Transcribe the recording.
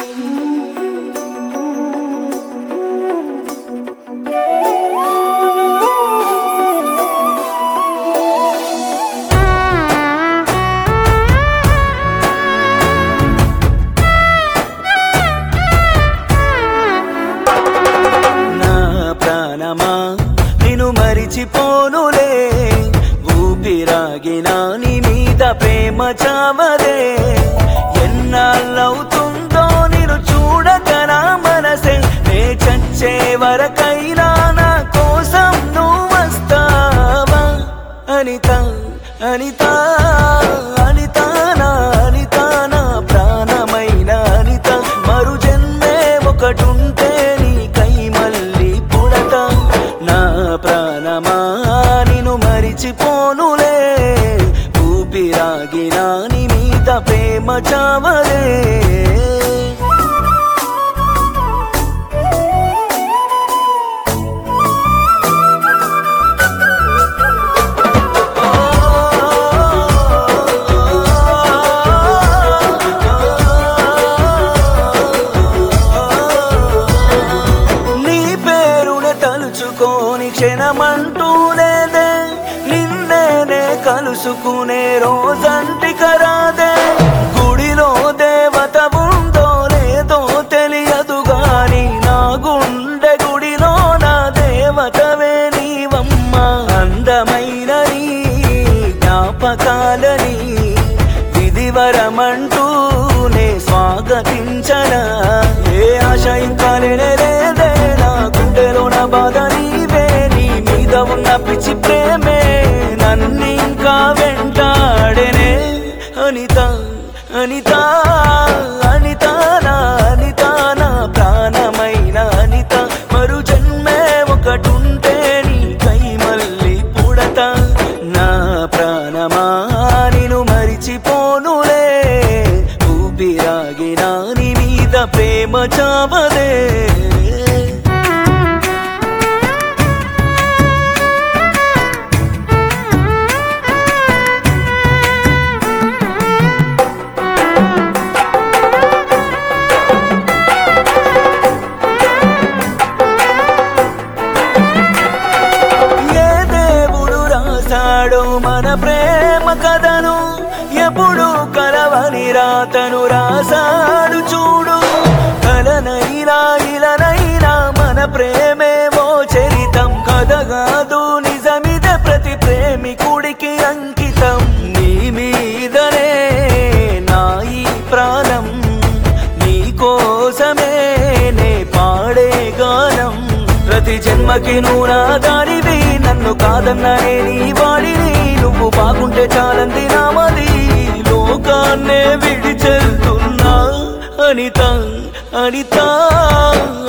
మరిచిపోనులే ఊపిరాగినా నీ మీద ప్రేమ చావదే ఎన్నాళ్ళవుతుందో నిన్ను చూడక నా మనసే నే చచ్చే వరకైనా నా కోసం నువ్వు వస్తావా అనిత అనిత అనిత నా అనిత నా ప్రాణమైన అనిత మరు జన్మే ఒకటుంటే నీకై మళ్ళీ పుడత నా ప్రాణమా నిన్ను మరిచిపోనులే ఊపిరాగినా నీ మీద ప్రేమ చావదే తలుచుకోని క్షణమంటూ లేదే నిన్నేనే కలుసుకునే రోజంటిక రాదే గుడిలో దేవత ఉందో లేదో తెలియదు గాని నా గుండె గుడిలో నా దేవతవే నీవమ్మ అందమైన నీ జ్ఞాపకాలని విధివరమంటూ నే స్వాగతించనా ఏ ఆశ ఇంకా లేదే నా గుండెలో నా బాధ నీవే నీ మీద ఉన్న పిచ్చి ప్రేమే నన్ను ఇంకా వెంటాడేనే అనిత అనిత అనిత నా అనిత నా ప్రాణమైన అనిత మరు జన్మే ఒకటుంటే నీకై మళ్ళీ పుడత నా ప్రాణమా నిన్ను మరిచిపోనులే ఊపిరాగినా నీ మీద ప్రేమ చావదే మన ప్రేమ కథను ఎప్పుడు కలవని రాతను రాసాడు చూడు కలనైనా ఇలనైనా మన ప్రేమేమో చరితం కథగాదు నిజమిదే ప్రతి ప్రేమికుడికి అంకితం నీ మీదనే నా ఈ ప్రాణం నీ కోసమే నే పాడే గానం ప్రతి జన్మకి నువ్వు నా దానివి నన్ను కాదన్ననే నీ వాడిని నువ్వు బాగుంటే చాలంది నామది లోకాన్నే విడిచెళ్తున్నా అనిత అనిత